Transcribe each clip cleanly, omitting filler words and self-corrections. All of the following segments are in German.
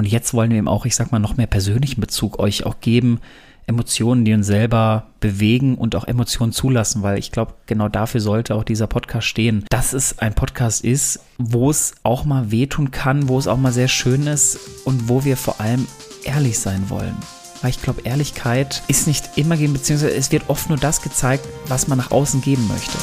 Und jetzt wollen wir eben auch, ich sag mal, noch mehr persönlichen Bezug euch auch geben, Emotionen, die uns selber bewegen und auch Emotionen zulassen, weil ich glaube, genau dafür sollte auch dieser Podcast stehen, dass es ein Podcast ist, wo es auch mal wehtun kann, wo es auch mal sehr schön ist und wo wir vor allem ehrlich sein wollen. Weil ich glaube, Ehrlichkeit ist nicht immer gegeben, beziehungsweise es wird oft nur das gezeigt, was man nach außen geben möchte.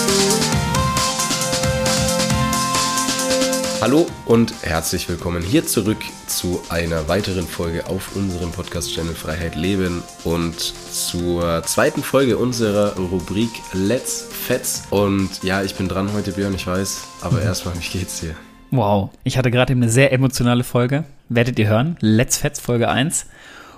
Hallo und herzlich willkommen hier zurück zu einer weiteren Folge auf unserem Podcast-Channel Freiheit Leben und zur zweiten Folge unserer Rubrik Let's Fetz. Und ja, ich bin dran heute, Björn, ich weiß, aber erstmal, wie geht's dir? Wow, ich hatte gerade eben eine sehr emotionale Folge, werdet ihr hören, Let's Fetz Folge 1.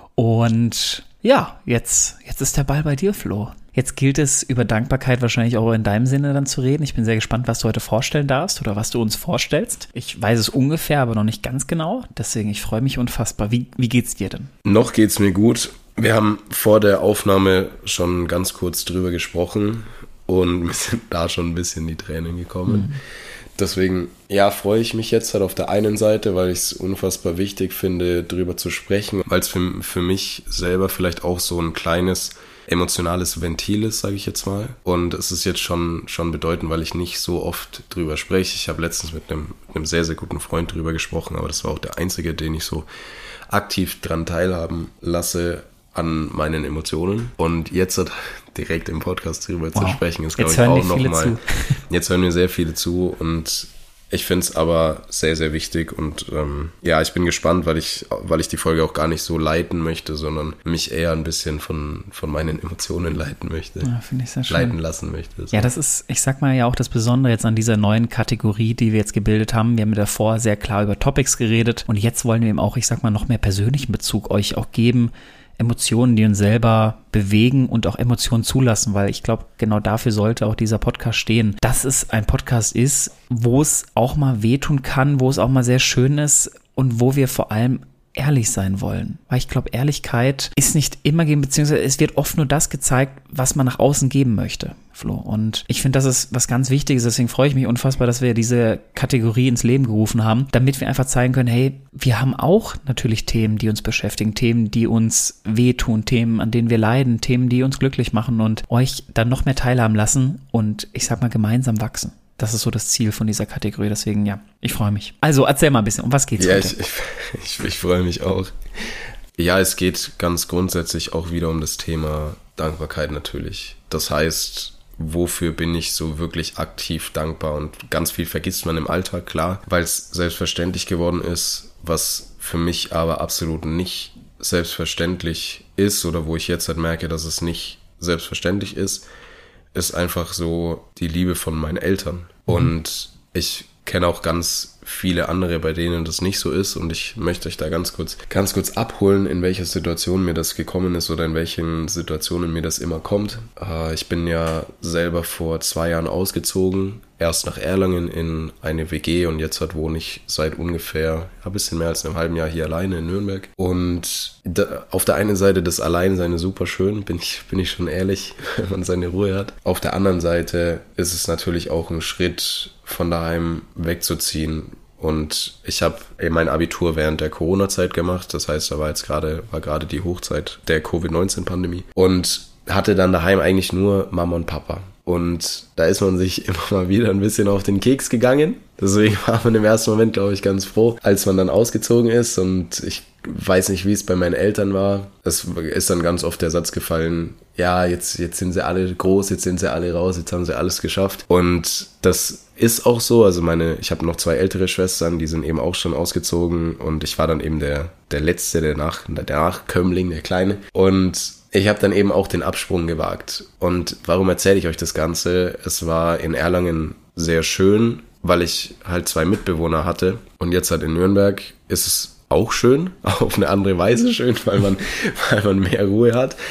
Und ja, jetzt ist der Ball bei dir, Flo. Jetzt gilt es, über Dankbarkeit wahrscheinlich auch in deinem Sinne dann zu reden. Ich bin sehr gespannt, was du heute vorstellen darfst oder was du uns vorstellst. Ich weiß es ungefähr, aber noch nicht ganz genau. Deswegen, ich freue mich unfassbar. Wie geht's dir denn? Noch geht's mir gut. Wir haben vor der Aufnahme schon ganz kurz drüber gesprochen und mir sind da schon ein bisschen die Tränen gekommen. Deswegen, ja, freue ich mich jetzt halt auf der einen Seite, weil ich es unfassbar wichtig finde, drüber zu sprechen, weil es für mich selber vielleicht auch so ein kleines emotionales Ventil ist, sage ich jetzt mal. Und es ist jetzt schon bedeutend, weil ich nicht so oft drüber spreche. Ich habe letztens mit einem sehr, sehr guten Freund drüber gesprochen, aber das war auch der einzige, den ich so aktiv dran teilhaben lasse an meinen Emotionen. Und jetzt direkt im Podcast drüber zu sprechen, ist, glaube ich, auch nochmal. Jetzt hören mir sehr viele zu und ich finde es aber sehr, sehr wichtig und ja, ich bin gespannt, weil ich die Folge auch gar nicht so leiten möchte, sondern mich eher ein bisschen von meinen Emotionen leiten möchte. Ja, finde ich sehr schön. Leiten lassen möchte. So. Ja, das ist, ich sag mal ja auch das Besondere jetzt an dieser neuen Kategorie, die wir jetzt gebildet haben. Wir haben davor sehr klar über Topics geredet und jetzt wollen wir eben auch, ich sag mal, noch mehr persönlichen Bezug euch auch geben, Emotionen, die uns selber bewegen und auch Emotionen zulassen, weil ich glaube, genau dafür sollte auch dieser Podcast stehen, dass es ein Podcast ist, wo es auch mal wehtun kann, wo es auch mal sehr schön ist und wo wir vor allem ehrlich sein wollen. Weil ich glaube, Ehrlichkeit ist nicht immer gegeben, beziehungsweise es wird oft nur das gezeigt, was man nach außen geben möchte, Flo. Und ich finde, das ist was ganz Wichtiges, deswegen freue ich mich unfassbar, dass wir diese Kategorie ins Leben gerufen haben, damit wir einfach zeigen können, hey, wir haben auch natürlich Themen, die uns beschäftigen, Themen, die uns wehtun, Themen, an denen wir leiden, Themen, die uns glücklich machen und euch dann noch mehr teilhaben lassen und ich sag mal gemeinsam wachsen. Das ist so das Ziel von dieser Kategorie, deswegen ja, ich freue mich. Also erzähl mal ein bisschen, um was geht's heute? Ja, ich freue mich auch. Ja, es geht ganz grundsätzlich auch wieder um das Thema Dankbarkeit natürlich. Das heißt, wofür bin ich so wirklich aktiv dankbar? Und ganz viel vergisst man im Alltag, klar, weil es selbstverständlich geworden ist, was für mich aber absolut nicht selbstverständlich ist oder wo ich jetzt halt merke, dass es nicht selbstverständlich ist einfach so die Liebe von meinen Eltern. Und ich kenne auch ganz viele andere, bei denen das nicht so ist und ich möchte euch da ganz kurz abholen, in welcher Situation mir das gekommen ist oder in welchen Situationen mir das immer kommt. Ich bin ja selber vor 2 Jahren ausgezogen, erst nach Erlangen in eine WG und jetzt wohne ich seit ungefähr ein bisschen mehr als einem halben Jahr hier alleine in Nürnberg. Und auf der einen Seite das Alleinsein ist super schön, bin ich schon ehrlich, wenn man seine Ruhe hat. Auf der anderen Seite ist es natürlich auch ein Schritt, von daheim wegzuziehen. Und ich habe mein Abitur während der Corona-Zeit gemacht, das heißt, da war gerade die Hochzeit der Covid-19-Pandemie und hatte dann daheim eigentlich nur Mama und Papa. Und da ist man sich immer mal wieder ein bisschen auf den Keks gegangen. Deswegen war man im ersten Moment, glaube ich, ganz froh, als man dann ausgezogen ist. Und ich weiß nicht, wie es bei meinen Eltern war. Es ist dann ganz oft der Satz gefallen, ja, jetzt sind sie alle groß, jetzt sind sie alle raus, jetzt haben sie alles geschafft. Und das ist auch so. Also ich habe noch 2 ältere Schwestern, die sind eben auch schon ausgezogen. Und ich war dann eben der Letzte, der Nachkömmling, der Kleine. Und ich habe dann eben auch den Absprung gewagt. Und warum erzähle ich euch das Ganze? Es war in Erlangen sehr schön, weil ich halt 2 Mitbewohner hatte. Und jetzt in Nürnberg ist es auch schön, auf eine andere Weise schön, weil man mehr Ruhe hat.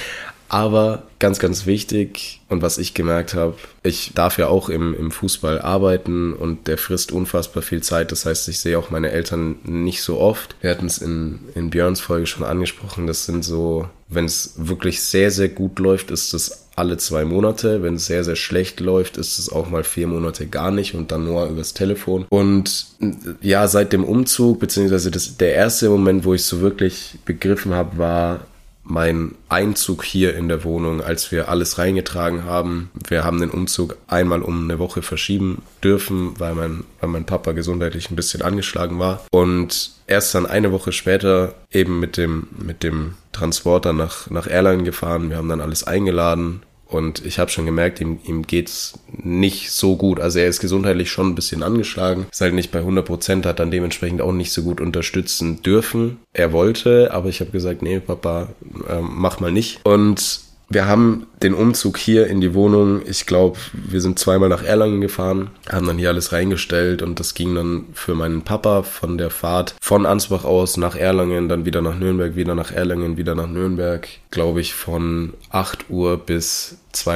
Aber ganz, ganz wichtig und was ich gemerkt habe, ich darf ja auch im Fußball arbeiten und der frisst unfassbar viel Zeit. Das heißt, ich sehe auch meine Eltern nicht so oft. Wir hatten es in Björns Folge schon angesprochen. Das sind so, wenn es wirklich sehr, sehr gut läuft, ist das alle 2 Monate. Wenn es sehr, sehr schlecht läuft, ist es auch mal 4 Monate gar nicht und dann nur übers Telefon. Und ja, seit dem Umzug, beziehungsweise der erste Moment, wo ich so wirklich begriffen habe, war mein Einzug hier in der Wohnung, als wir alles reingetragen haben. Wir haben den Umzug einmal um eine Woche verschieben dürfen, weil mein Papa gesundheitlich ein bisschen angeschlagen war. Und erst dann eine Woche später eben mit dem Transporter nach Erlangen gefahren. Wir haben dann alles eingeladen. Und ich habe schon gemerkt, ihm geht's nicht so gut. Also er ist gesundheitlich schon ein bisschen angeschlagen. Ist halt nicht bei 100%, hat dann dementsprechend auch nicht so gut unterstützen dürfen. Er wollte, aber ich habe gesagt, nee, Papa, mach mal nicht. Und wir haben den Umzug hier in die Wohnung, ich glaube, wir sind 2-mal nach Erlangen gefahren, haben dann hier alles reingestellt und das ging dann für meinen Papa von der Fahrt von Ansbach aus nach Erlangen, dann wieder nach Nürnberg, wieder nach Erlangen, wieder nach Nürnberg, glaube ich, von 8 Uhr bis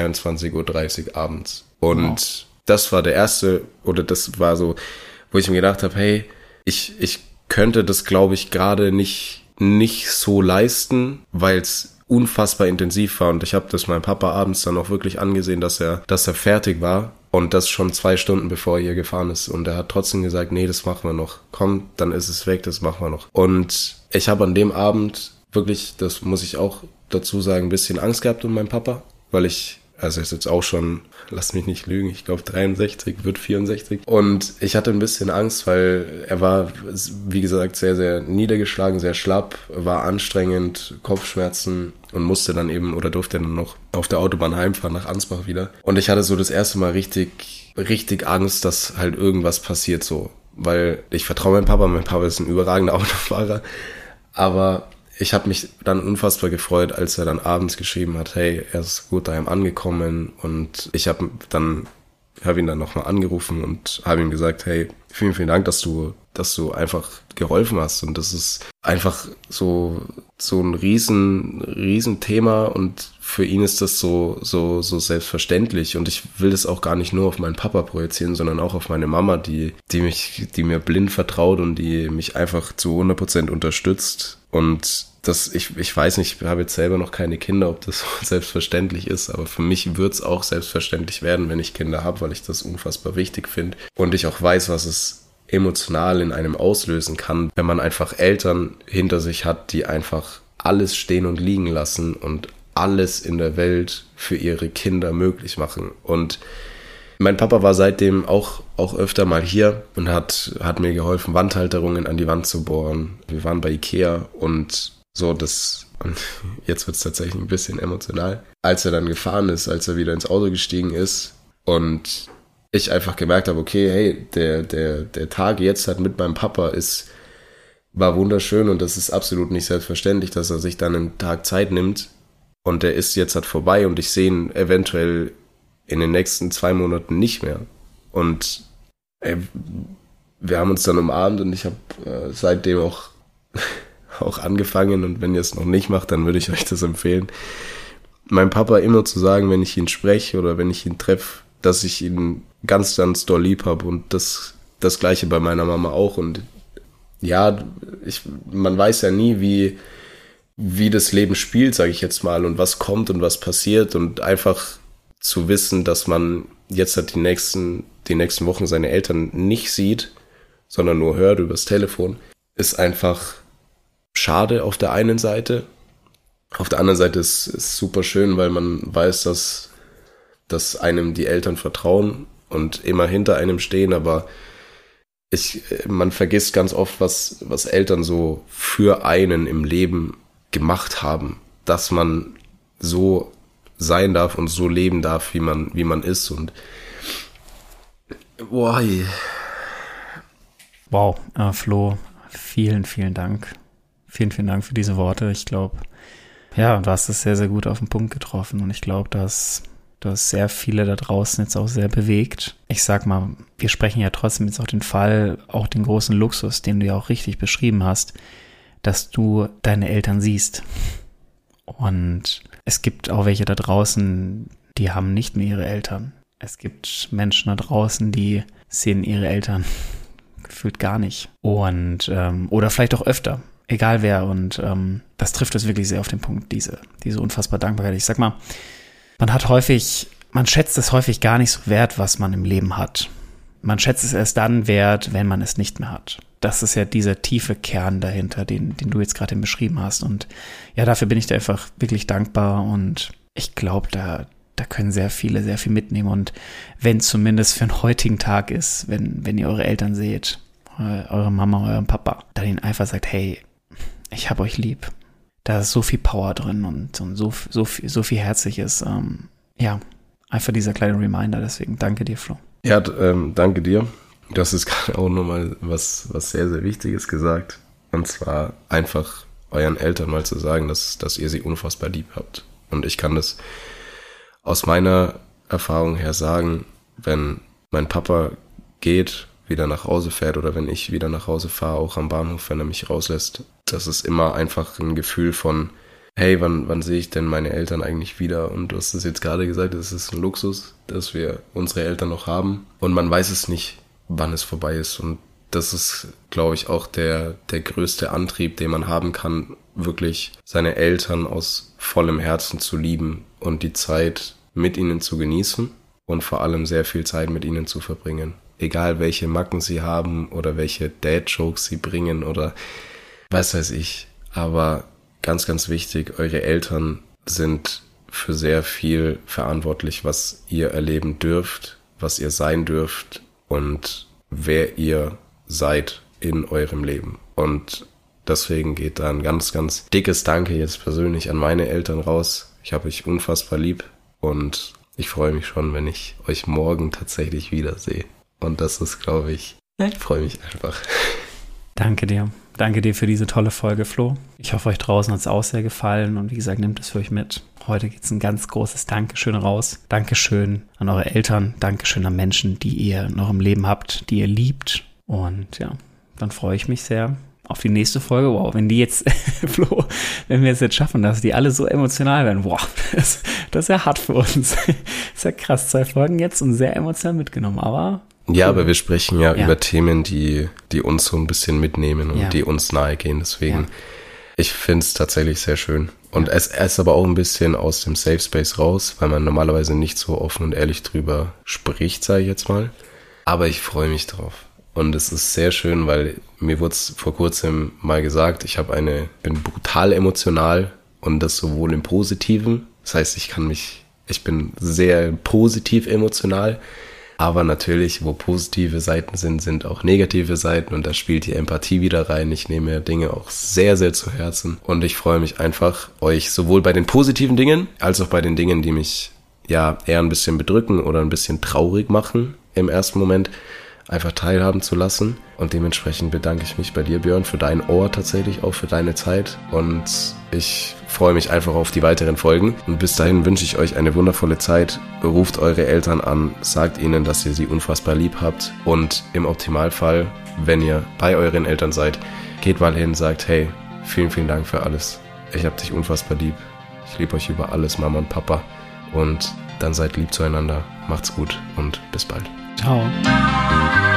22:30 Uhr abends. Und Das war der erste, oder das war so, wo ich mir gedacht habe, hey, ich könnte das, glaube ich, gerade nicht so leisten, weil es unfassbar intensiv war und ich habe das meinem Papa abends dann auch wirklich angesehen, dass er fertig war und das schon 2 Stunden bevor er hier gefahren ist und er hat trotzdem gesagt, nee, das machen wir noch, komm, dann ist es weg, das machen wir noch. Und ich habe an dem Abend wirklich, das muss ich auch dazu sagen, ein bisschen Angst gehabt um meinen Papa, weil also ist jetzt auch schon, lass mich nicht lügen, ich glaube 63, wird 64. Und ich hatte ein bisschen Angst, weil er war, wie gesagt, sehr, sehr niedergeschlagen, sehr schlapp, war anstrengend, Kopfschmerzen und musste dann eben oder durfte dann noch auf der Autobahn heimfahren nach Ansbach wieder. Und ich hatte so das erste Mal richtig Angst, dass halt irgendwas passiert so. Weil ich vertraue mein Papa ist ein überragender Autofahrer, aber ich habe mich dann unfassbar gefreut, als er dann abends geschrieben hat, hey, er ist gut daheim angekommen und ich habe ihn dann nochmal angerufen und habe ihm gesagt, hey, vielen, vielen Dank, dass du einfach geholfen hast und das ist einfach so ein riesen Thema und für ihn ist das so selbstverständlich und ich will das auch gar nicht nur auf meinen Papa projizieren, sondern auch auf meine Mama, die mir blind vertraut und die mich einfach zu 100% unterstützt und ich weiß nicht, ich habe jetzt selber noch keine Kinder, ob das so selbstverständlich ist, aber für mich wird es auch selbstverständlich werden, wenn ich Kinder habe, weil ich das unfassbar wichtig finde und ich auch weiß, was es emotional in einem auslösen kann, wenn man einfach Eltern hinter sich hat, die einfach alles stehen und liegen lassen und alles in der Welt für ihre Kinder möglich machen. Und mein Papa war seitdem auch öfter mal hier und hat mir geholfen, Wandhalterungen an die Wand zu bohren. Wir waren bei Ikea und und jetzt wird es tatsächlich ein bisschen emotional. Als er dann gefahren ist, als er wieder ins Auto gestiegen ist und ich einfach gemerkt habe, okay, hey, der Tag jetzt halt mit meinem Papa war wunderschön und das ist absolut nicht selbstverständlich, dass er sich dann einen Tag Zeit nimmt und der ist jetzt halt vorbei und ich sehe ihn eventuell in den nächsten 2 Monaten nicht mehr. Und wir haben uns dann umarmt und ich habe seitdem auch angefangen und wenn ihr es noch nicht macht, dann würde ich euch das empfehlen, meinem Papa immer zu sagen, wenn ich ihn spreche oder wenn ich ihn treffe, dass ich ihn ganz, ganz doll lieb habe und das Gleiche bei meiner Mama auch und ja, man weiß ja nie, wie das Leben spielt, sage ich jetzt mal und was kommt und was passiert und einfach zu wissen, dass man jetzt halt die nächsten Wochen seine Eltern nicht sieht, sondern nur hört übers Telefon, ist einfach schade auf der einen Seite. Auf der anderen Seite ist es super schön, weil man weiß, dass einem die Eltern vertrauen und immer hinter einem stehen, aber man vergisst ganz oft, was Eltern so für einen im Leben gemacht haben, dass man so sein darf und so leben darf, wie man ist und wow, Flo, vielen, vielen Dank. Vielen, vielen Dank für diese Worte. Ich glaube, ja, du hast es sehr, sehr gut auf den Punkt getroffen und ich glaube, dass das sehr viele da draußen jetzt auch sehr bewegt. Ich sag mal, wir sprechen ja trotzdem jetzt auch den Fall, auch den großen Luxus, den du ja auch richtig beschrieben hast, dass du deine Eltern siehst. Und es gibt auch welche da draußen, die haben nicht mehr ihre Eltern. Es gibt Menschen da draußen, die sehen ihre Eltern gefühlt gar nicht. Und oder vielleicht auch öfter, egal wer. Und das trifft es wirklich sehr auf den Punkt, diese unfassbare Dankbarkeit. Ich sag mal, man schätzt es häufig gar nicht so wert, was man im Leben hat. Man schätzt es erst dann wert, wenn man es nicht mehr hat. Das ist ja dieser tiefe Kern dahinter, den du jetzt gerade beschrieben hast. Und ja, dafür bin ich dir einfach wirklich dankbar. Und ich glaube, da können sehr viele sehr viel mitnehmen. Und wenn zumindest für den heutigen Tag ist, wenn ihr eure Eltern seht, eure Mama, euren Papa, dann ihnen einfach sagt, hey, ich habe euch lieb. Da ist so viel Power drin und so viel Herzliches. Ja, einfach dieser kleine Reminder. Deswegen danke dir, Flo. Ja, danke dir. Du hast jetzt gerade auch nochmal was sehr, sehr Wichtiges gesagt. Und zwar einfach euren Eltern mal zu sagen, dass ihr sie unfassbar lieb habt. Und ich kann das aus meiner Erfahrung her sagen, wenn mein Papa geht, wieder nach Hause fährt oder wenn ich wieder nach Hause fahre, auch am Bahnhof, wenn er mich rauslässt, das ist immer einfach ein Gefühl von, hey, wann sehe ich denn meine Eltern eigentlich wieder? Und du hast es jetzt gerade gesagt, es ist ein Luxus, dass wir unsere Eltern noch haben. Und man weiß es nicht, wann es vorbei ist. Und das ist, glaube ich, auch der größte Antrieb, den man haben kann, wirklich seine Eltern aus vollem Herzen zu lieben und die Zeit mit ihnen zu genießen und vor allem sehr viel Zeit mit ihnen zu verbringen. Egal, welche Macken sie haben oder welche Dad-Jokes sie bringen oder was weiß ich. Aber ganz, ganz wichtig, eure Eltern sind für sehr viel verantwortlich, was ihr erleben dürft, was ihr sein dürft und wer ihr seid in eurem Leben. Und deswegen geht da ein ganz, ganz dickes Danke jetzt persönlich an meine Eltern raus. Ich habe euch unfassbar lieb und ich freue mich schon, wenn ich euch morgen tatsächlich wiedersehe. Und das ist, glaube ich, freue mich einfach. Danke dir. Danke dir für diese tolle Folge, Flo. Ich hoffe, euch draußen hat es auch sehr gefallen und wie gesagt, nehmt es für euch mit. Heute geht es ein ganz großes Dankeschön raus. Dankeschön an eure Eltern. Dankeschön an Menschen, die ihr in eurem Leben habt, die ihr liebt. Und ja, dann freue ich mich sehr auf die nächste Folge. Wow, wenn die jetzt, Flo, wenn wir es jetzt schaffen, dass die alle so emotional werden, wow, das ist ja hart für uns. Das ist ja krass, 2 Folgen jetzt und sehr emotional mitgenommen, aber... Ja, aber wir sprechen ja über Themen, die uns so ein bisschen mitnehmen und die uns nahe gehen. Deswegen, ich finde es tatsächlich sehr schön. Und es ist aber auch ein bisschen aus dem Safe Space raus, weil man normalerweise nicht so offen und ehrlich drüber spricht, sage ich jetzt mal. Aber ich freue mich drauf. Und es ist sehr schön, weil mir wurde es vor kurzem mal gesagt, ich bin brutal emotional und das sowohl im Positiven. Das heißt, ich bin sehr positiv emotional. Aber natürlich, wo positive Seiten sind auch negative Seiten und da spielt die Empathie wieder rein. Ich nehme mir Dinge auch sehr, sehr zu Herzen und ich freue mich einfach, euch sowohl bei den positiven Dingen als auch bei den Dingen, die mich ja eher ein bisschen bedrücken oder ein bisschen traurig machen im ersten Moment, einfach teilhaben zu lassen. Und dementsprechend bedanke ich mich bei dir, Björn, für dein Ohr tatsächlich, auch für deine Zeit. Und ich freue mich einfach auf die weiteren Folgen. Und bis dahin wünsche ich euch eine wundervolle Zeit. Ruft eure Eltern an, sagt ihnen, dass ihr sie unfassbar lieb habt. Und im Optimalfall, wenn ihr bei euren Eltern seid, geht mal hin, sagt, hey, vielen, vielen Dank für alles. Ich hab dich unfassbar lieb. Ich liebe euch über alles, Mama und Papa. Und dann seid lieb zueinander. Macht's gut und bis bald. Ciao.